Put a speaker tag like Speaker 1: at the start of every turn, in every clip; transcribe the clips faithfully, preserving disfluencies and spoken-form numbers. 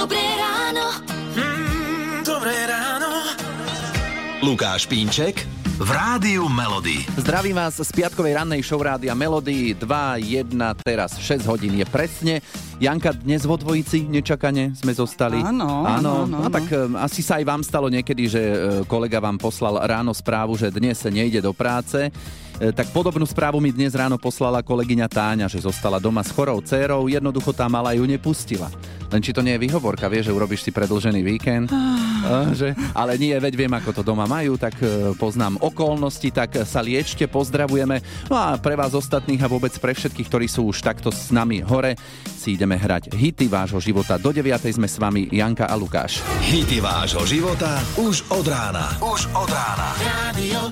Speaker 1: Dobré ráno.
Speaker 2: Mm, dobré ráno.
Speaker 3: Lukáš Pínček v Rádiu Melody.
Speaker 4: Zdravím vás z piatkovej rannej show Rádia Melody. dva jedna, teraz šesť hodín je presne. Janka, dnes vo dvojici nečakane sme zostali.
Speaker 5: Áno,
Speaker 4: áno.
Speaker 5: áno,
Speaker 4: No
Speaker 5: áno.
Speaker 4: tak um, asi sa aj vám stalo niekedy, že uh, kolega vám poslal ráno správu, že dnes nejde do práce. Tak podobnú správu mi dnes ráno poslala kolegyňa Táňa, že zostala doma s chorou dcérou, jednoducho tá malá ju nepustila. Len či to nie je výhovorka, vieš, že urobíš si predĺžený víkend? Ah. Že? Ale nie, veď viem, ako to doma majú, tak poznám okolnosti, tak sa liečte, pozdravujeme. No a pre vás ostatných a vôbec pre všetkých, ktorí sú už takto s nami hore, si ideme hrať hity vášho života. Do deviatej sme s vami Janka a Lukáš.
Speaker 3: Hity vášho života už od rána. Už od rána.
Speaker 2: Radio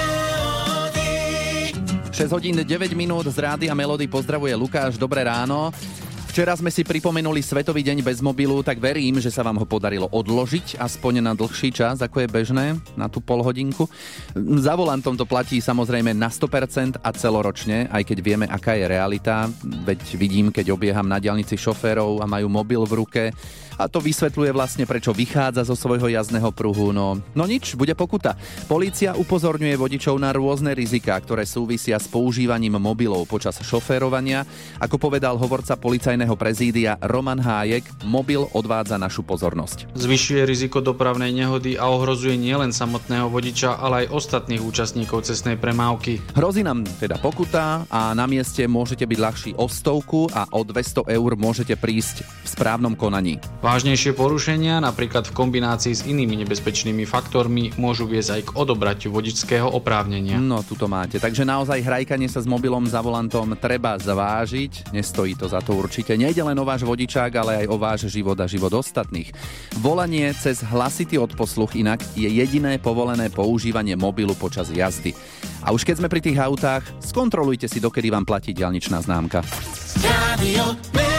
Speaker 4: šesť hodín deväť minút z Rádia Melody pozdravuje Lukáš, dobré ráno. Včera sme si pripomenuli Svetový deň bez mobilu, tak verím, že sa vám ho podarilo odložiť aspoň na dlhší čas, ako je bežné, na tú polhodinku. Za volantom to platí samozrejme na sto percent a celoročne, aj keď vieme, aká je realita. Veď vidím, keď obieham na diaľnici šoférov a majú mobil v ruke. A to vysvetľuje vlastne, prečo vychádza zo svojho jazdného pruhu. No, no nič, bude pokuta. Polícia upozorňuje vodičov na rôzne riziká, ktoré súvisia s používaním mobilov počas šoférovania. Ako povedal hovorca policajného prezídia Roman Hájek, mobil odvádza našu pozornosť.
Speaker 6: Zvyšuje riziko dopravnej nehody a ohrozuje nielen samotného vodiča, ale aj ostatných účastníkov cestnej premávky.
Speaker 4: Hrozí nám teda pokuta a na mieste môžete byť ľahší o stovku a o dvesto eur môžete prísť v správnom konaní.
Speaker 6: Vážnejšie porušenia, napríklad v kombinácii s inými nebezpečnými faktormi, môžu viesť aj k odobratiu vodičského oprávnenia.
Speaker 4: No, tuto máte. Takže naozaj hrajkanie sa s mobilom za volantom treba zvážiť. Nestojí to za to určite. Nejde len o váš vodičák, ale aj o váš život a život ostatných. Volanie cez hlasitý odposluch inak je jediné povolené používanie mobilu počas jazdy. A už keď sme pri tých autách, skontrolujte si, dokedy vám platí diaľničná známka.
Speaker 2: Radio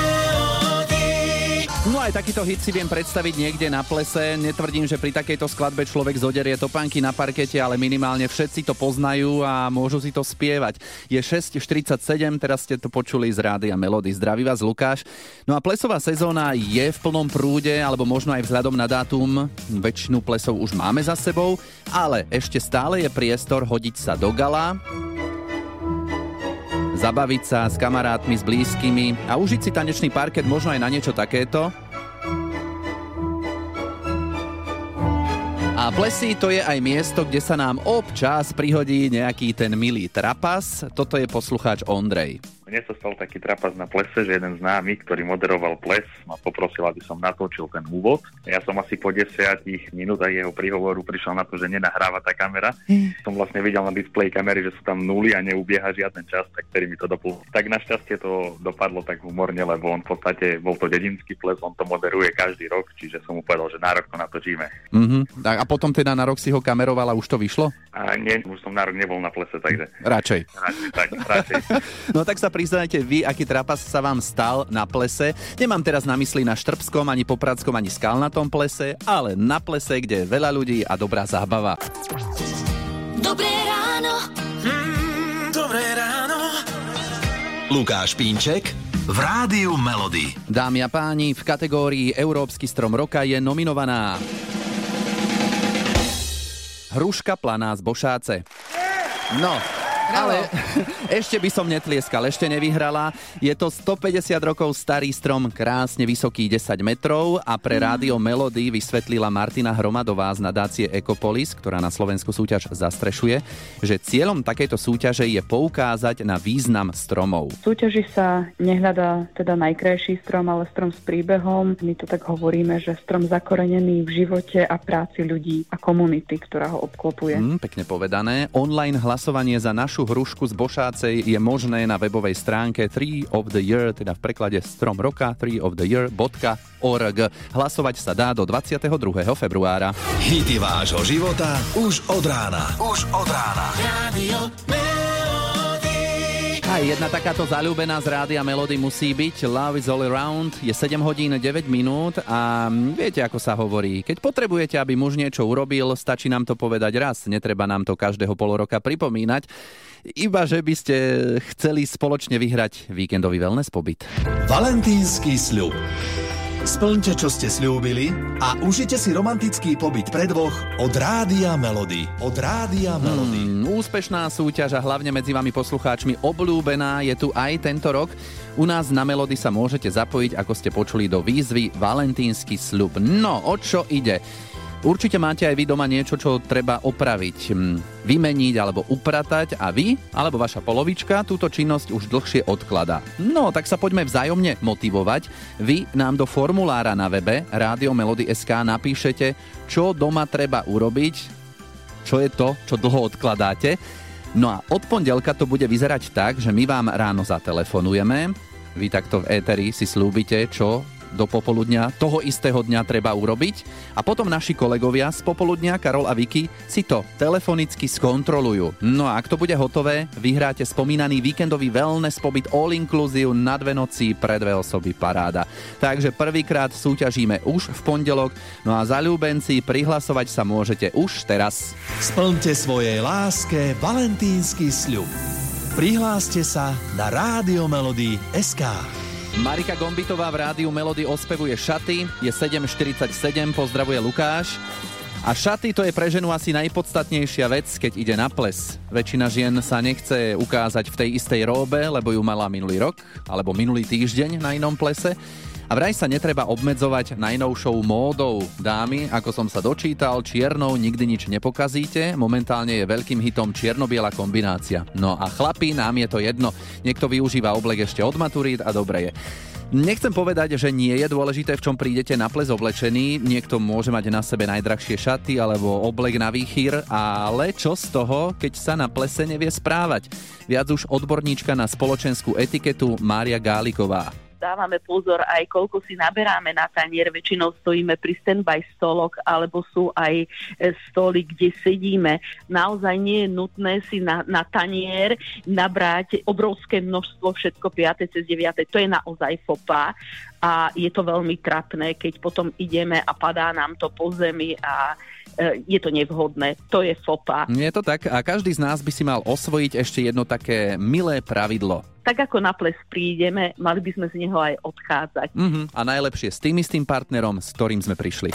Speaker 4: No aj takýto hit si viem predstaviť niekde na plese. Netvrdím, že pri takejto skladbe človek zoderie topánky na parkete, ale minimálne všetci to poznajú a môžu si to spievať. Je šesť štyridsaťsedem, teraz ste to počuli z Rádia Melody. Zdraví vás Lukáš. No a plesová sezóna je v plnom prúde, alebo možno aj vzhľadom na dátum. Väčšinu plesov už máme za sebou, ale ešte stále je priestor hodiť sa do gala, zabaviť sa s kamarátmi, s blízkymi a užiť si tanečný parket možno aj na niečo takéto. A plesy to je aj miesto, kde sa nám občas prihodí nejaký ten milý trapas. Toto je poslucháč Ondrej.
Speaker 7: Mne sa stal taký trapas na plese, že jeden známy, ktorý moderoval ples, ma poprosil, aby som natočil ten úvod. Ja som asi po desiatich minútach jeho príhovoru prišiel na to, že nenahráva tá kamera. Som vlastne videl na displeji kamery, že sú tam nuly a neubieha žiaden čas, tak ktorý mi to doplnil. Tak našťastie to dopadlo tak humorne, lebo on v podstate bol to dedinský ples, on to moderuje každý rok, čiže som mu povedal, že na rok to natočíme.
Speaker 4: Mhm. A potom teda na rok si ho kameroval a už to vyšlo?
Speaker 7: A nie, už som na rok nebol na plese, takže...
Speaker 4: Radšej.
Speaker 7: Radšej, tak, radšej.
Speaker 4: No tak sa priznajte vy, aký trapas sa vám stal na plese. Nemám teraz na mysli na Štrbskom, ani Popradskom, ani Skalnatom plese, ale na plese, kde je veľa ľudí a dobrá zábava.
Speaker 1: Dobré ráno.
Speaker 2: Mm, dobré ráno.
Speaker 3: Lukáš Pínček v Rádiu Melody.
Speaker 4: Dámy a páni, v kategórii Európsky strom roka je nominovaná Hruška planá z Bošáce. No, ale ešte by som netlieskal, ešte nevyhrala. Je to stopäťdesiat rokov starý strom, krásne vysoký desať metrov a pre Rádio Melody vysvetlila Martina Hromadová z nadácie Ecopolis, ktorá na Slovensku súťaž zastrešuje, že cieľom takejto súťaže je poukázať na význam stromov.
Speaker 8: V súťaži sa nehľadá teda najkrajší strom, ale strom s príbehom. My to tak hovoríme, že strom zakorenený v živote a práci ľudí a komunity, ktorá ho obklopuje.
Speaker 4: Mm, pekne povedané. Online hlasovanie za našu hrušku z Bošácej je možné na webovej stránke Tree of the Year, teda v preklade Strom roka, tree of the year bodka org. Hlasovať sa dá do dvadsiateho druhého februára.
Speaker 3: Hity vášho života už od rána. Už od rána.
Speaker 2: Radio
Speaker 4: Aj jedna takáto zaľúbená z Rádia Melody musí byť. Love is all around. Je sedem hodín deväť minút a viete, ako sa hovorí. Keď potrebujete, aby muž niečo urobil, stačí nám to povedať raz. Netreba nám to každého pol roka pripomínať. Iba, že by ste chceli spoločne vyhrať víkendový wellness pobyt.
Speaker 3: Valentínsky sľub. Splňte, čo ste sľúbili a užite si romantický pobyt pre dvoch od Rádia Melody. Od Rádia Melody.
Speaker 4: Hmm, úspešná súťaž a hlavne medzi vami poslucháčmi obľúbená je tu aj tento rok. U nás na Melody sa môžete zapojiť, ako ste počuli, do výzvy Valentínsky sľub. No, o čo ide? Určite máte aj vy doma niečo, čo treba opraviť, vymeniť alebo upratať a vy, alebo vaša polovička, túto činnosť už dlhšie odkladá. No, tak sa poďme vzájomne motivovať. Vy nám do formulára na webe rádio melody bodka es ká napíšete, čo doma treba urobiť, čo je to, čo dlho odkladáte. No a od pondelka to bude vyzerať tak, že my vám ráno zatelefonujeme, vy takto v éteri si slúbite, čo do popoludňa toho istého dňa treba urobiť a potom naši kolegovia z popoludňa, Karol a Vicky, si to telefonicky skontrolujú. No a ak to bude hotové, vyhráte spomínaný víkendový wellness pobyt all inclusive na dve noci pre dve osoby, paráda. Takže prvýkrát súťažíme už v pondelok, no a zaľúbenci, prihlasovať sa môžete už teraz.
Speaker 3: Splňte svojej láske valentínsky sľub. Prihláste sa na rádio melody bodka es ká.
Speaker 4: Marika Gombitová v rádiu Melody ospevuje Šaty, je sedem štyridsaťsedem, pozdravuje Lukáš. A šaty to je pre ženu asi najpodstatnejšia vec, keď ide na ples. Väčšina žien sa nechce ukázať v tej istej róbe, lebo ju mala minulý rok, alebo minulý týždeň na inom plese. A vraj sa netreba obmedzovať najnovšou módou. Dámy, ako som sa dočítal, čiernou nikdy nič nepokazíte. Momentálne je veľkým hitom čierno-biela kombinácia. No a chlapi, nám je to jedno. Niekto využíva oblek ešte od maturít a dobre je. Nechcem povedať, že nie je dôležité, v čom prídete na ples oblečený. Niekto môže mať na sebe najdrahšie šaty alebo oblek na výchýr, ale čo z toho, keď sa na plese nevie správať? Viac už odborníčka na spoločenskú etiketu Mária Gáliková.
Speaker 5: Dávame pozor aj koľko si naberáme na tanier, väčšinou stojíme pri stand-by stolok alebo sú aj stoly, kde sedíme. Naozaj nie je nutné si na, na tanier nabrať obrovské množstvo, všetko piate cez deviate. To je naozaj fopa a je to veľmi trapné, keď potom ideme a padá nám to po zemi a je to nevhodné. To je fopa.
Speaker 4: Je to tak a každý z nás by si mal osvojiť ešte jedno také milé pravidlo.
Speaker 5: Tak ako na ples prídeme, mali by sme z neho aj odchádzať.
Speaker 4: Uh-huh. A najlepšie s tým istým partnerom, s ktorým sme prišli.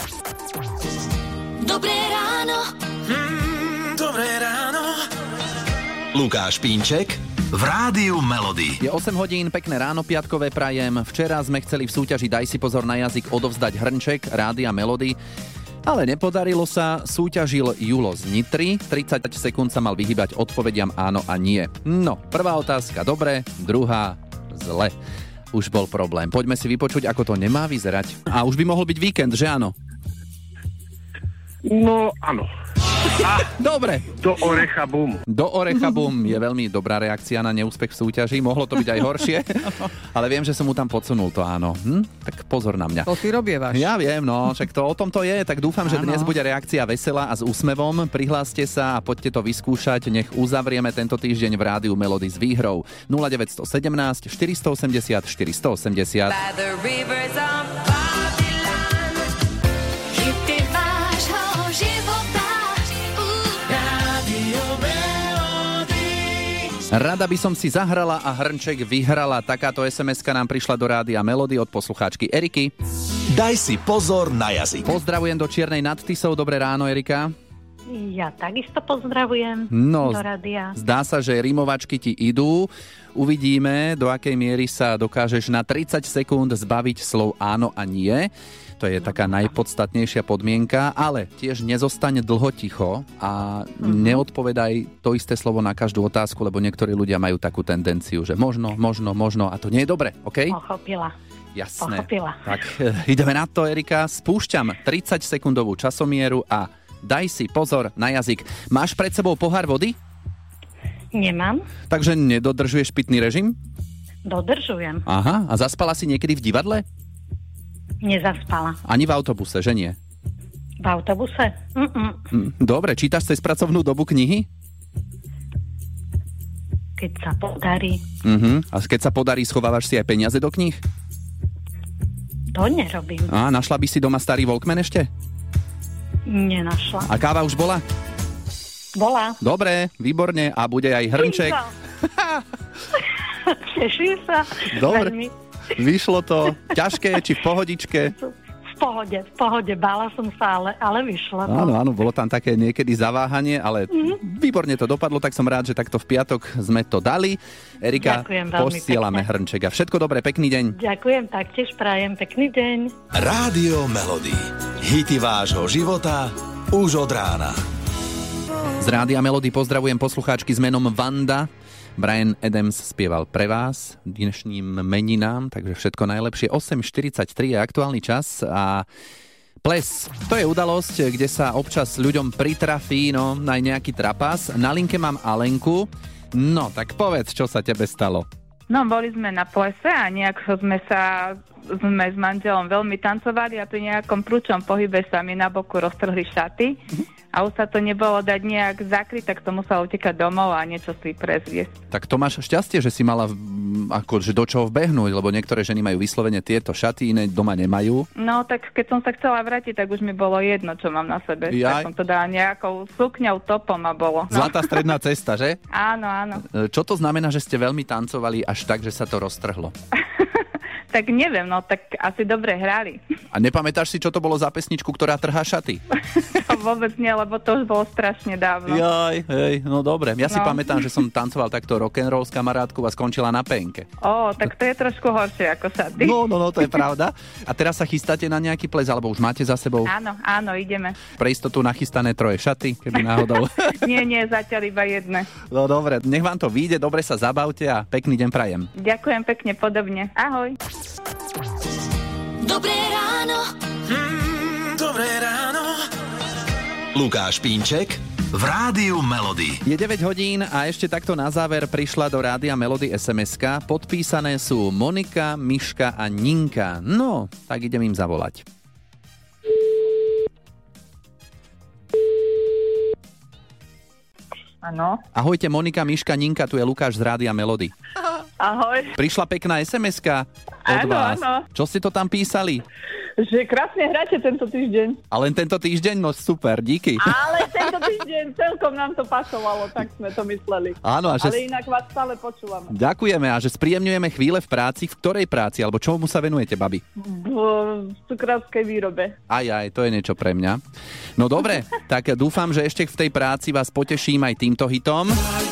Speaker 1: Dobré ráno.
Speaker 2: Mm, dobré ráno.
Speaker 3: Lukáš Pínček v rádiu Melody.
Speaker 4: Je osem hodín, pekné ráno piatkové prajem. Včera sme chceli v súťaži Daj si pozor na jazyk odovzdať hrnček Rádia Melody, ale nepodarilo sa, súťažil Julo z Nitry, tridsať sekúnd sa mal vyhýbať odpovediam áno a nie. No, prvá otázka dobre, druhá zle. Už bol problém. Poďme si vypočuť, ako to nemá vyzerať. A už by mohol byť víkend, že áno?
Speaker 9: No, áno.
Speaker 4: Ah, dobre.
Speaker 9: Do orecha bum.
Speaker 4: Do orecha bum je veľmi dobrá reakcia na neúspech v súťaži. Mohlo to byť aj horšie, ale viem, že som mu tam podsunul to áno. Hm? Tak pozor na mňa.
Speaker 10: To si robievaš.
Speaker 4: Ja viem, no, však to o tom to je, tak dúfam, že
Speaker 10: áno. Dnes
Speaker 4: bude reakcia veselá a s úsmevom. Prihláste sa a poďte to vyskúšať. Nech uzavrieme tento týždeň v rádiu Melody s výhrou nula deväť jedna sedem štyri osem nula štyri osem nula. Rada by som si zahrala a hrnček vyhrala. Takáto es em eska nám prišla do Rádia Melody od poslucháčky Eriky.
Speaker 3: Daj si pozor na jazyk.
Speaker 4: Pozdravujem do Čiernej nad Tisou. Dobré ráno, Erika.
Speaker 11: Ja takisto pozdravujem
Speaker 4: no,
Speaker 11: do rádia.
Speaker 4: Zdá sa, že rimovačky ti idú. Uvidíme, do akej miery sa dokážeš na tridsať sekúnd zbaviť slov áno a nie. To je taká najpodstatnejšia podmienka, ale tiež nezostaň dlho ticho a mm-hmm. neodpovedaj to isté slovo na každú otázku, lebo niektorí ľudia majú takú tendenciu, že možno, možno, možno a to nie je dobre, okej? Okay?
Speaker 11: Pochopila.
Speaker 4: Jasné.
Speaker 11: Pochopila.
Speaker 4: Tak ideme na to, Erika. Spúšťam tridsaťsekundovú časomieru a daj si pozor na jazyk. Máš pred sebou pohár vody?
Speaker 11: Nemám.
Speaker 4: Takže nedodržuješ pitný režim?
Speaker 11: Dodržujem.
Speaker 4: Aha, a zaspala si niekedy v divadle?
Speaker 11: Nezaspala.
Speaker 4: Ani v autobuse, že nie?
Speaker 11: V autobuse? Mm-mm.
Speaker 4: Dobre, čítaš cez pracovnú dobu knihy?
Speaker 11: Keď sa podarí.
Speaker 4: Uh-huh. A keď sa podarí, schovávaš si aj peniaze do kníh?
Speaker 11: To nerobím.
Speaker 4: A našla by si doma starý Walkman ešte?
Speaker 11: Nenašla.
Speaker 4: A káva už bola?
Speaker 11: Bola.
Speaker 4: Dobre, výborne. A bude aj hrnček.
Speaker 11: Teším sa.
Speaker 4: Dobre.
Speaker 11: Veľmi.
Speaker 4: Vyšlo to. Ťažké či v pohodičke?
Speaker 11: V pohode, v pohode. Bála som sa, ale, ale vyšlo to.
Speaker 4: Áno, áno, bolo tam také niekedy zaváhanie, ale mm. výborne to dopadlo, tak som rád, že takto v piatok sme to dali. Erika, posielame hrnček a všetko dobré, pekný deň.
Speaker 11: Ďakujem, taktiež prajem, pekný deň.
Speaker 3: Rádio Melody. Hity vášho života už od rána.
Speaker 4: Z Rádia Melody pozdravujem poslucháčky s menom Vanda. Bryan Adams spieval pre vás dnešným meninám, takže všetko najlepšie. osem štyridsaťtri je aktuálny čas a ples, to je udalosť, kde sa občas ľuďom pritrafí, no, aj nejaký trapas. Na linke mám Alenku. No, tak povedz, čo sa tebe stalo.
Speaker 9: No, boli sme na plese a nejak sme sa sme s manželom veľmi tancovali a pri nejakom prúčom pohybe sa mi na boku roztrhli šaty. Mm-hmm. A už sa to nebolo dať nejak zakryť, tak to musela utekať domov a niečo si prezviesť.
Speaker 4: Tak to máš šťastie, že si mala akože do čoho vbehnúť, lebo niektoré ženy majú vyslovene tieto šaty, iné doma nemajú.
Speaker 9: No tak keď som sa chcela vrátiť, tak už mi bolo jedno, čo mám na sebe.
Speaker 4: Jaj.
Speaker 9: Tak som to dala nejakou sukňou, topom a bolo. No.
Speaker 4: Zlatá stredná cesta, že?
Speaker 9: Áno, áno.
Speaker 4: Čo to znamená, že ste veľmi tancovali až tak, že sa to roztrhlo?
Speaker 9: Tak neviem, no tak asi dobre hrali.
Speaker 4: A nepamätáš si, čo to bolo za pesničku, ktorá trhá šaty?
Speaker 9: To vôbec nie, lebo to už bolo strašne dávno.
Speaker 4: Jaj, hej, no dobre. Ja si
Speaker 9: no.
Speaker 4: pamätám, že som tancoval takto rock'n'roll s kamarátkou a skončila na penke.
Speaker 9: Ó, tak to je trošku horšie ako šaty.
Speaker 4: No, no, no, to je pravda. A teraz sa chystáte na nejaký ples, alebo už máte za sebou?
Speaker 9: Áno, áno, ideme.
Speaker 4: Pre istotu nachystané troje šaty, keby náhodou.
Speaker 9: nie, nie, zatiaľ iba jedné.
Speaker 4: No dobre, nech vám to vyjde, dobre sa zabavte a pekný deň prajem.
Speaker 9: Ďakujem pekne, podobne. Ahoj.
Speaker 1: Dobré ráno.
Speaker 2: Mm, dobré ráno.
Speaker 3: Lukáš Pínček v Rádiu Melody.
Speaker 4: Je deväť hodín a ešte takto na záver prišla do Rádia Melody es em eska. Podpísané sú Monika, Miška a Ninka. No, tak idem im zavolať.
Speaker 9: Áno.
Speaker 4: Ahojte Monika, Miška, Ninka, tu je Lukáš z Rádia Melody.
Speaker 9: Ahoj.
Speaker 4: Prišla pekná es em eska od
Speaker 9: áno,
Speaker 4: vás.
Speaker 9: Áno.
Speaker 4: Čo ste to tam písali?
Speaker 9: Že krásne hráte tento týždeň.
Speaker 4: A len tento týždeň? No super, díky.
Speaker 9: Ale tento týždeň celkom nám to pasovalo, tak sme to mysleli.
Speaker 4: Áno, a že...
Speaker 9: Ale inak vás stále počúvame.
Speaker 4: Ďakujeme a že spríjemňujeme chvíle v práci. V ktorej práci? Alebo čomu sa venujete, babi?
Speaker 9: V cukrárskej výrobe.
Speaker 4: Aj, aj, to je niečo pre mňa. No dobre, tak dúfam, že ešte v tej práci vás poteším aj týmto hitom.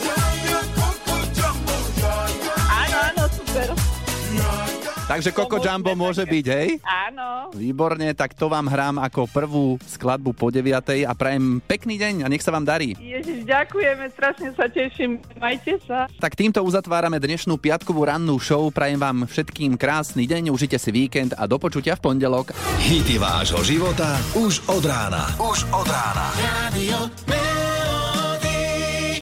Speaker 4: Takže Coco Jumbo môže byť, hej?
Speaker 9: Áno.
Speaker 4: Výborne, tak to vám hrám ako prvú skladbu po deviatej a prajem pekný deň a nech sa vám darí.
Speaker 9: Ježiš, ďakujeme, strašne sa teším, majte sa.
Speaker 4: Tak týmto uzatvárame dnešnú piatkovú rannú show, prajem vám všetkým krásny deň, užite si víkend a do počutia v pondelok.
Speaker 3: Hity vášho života už od rána. Už od rána.
Speaker 2: Rádio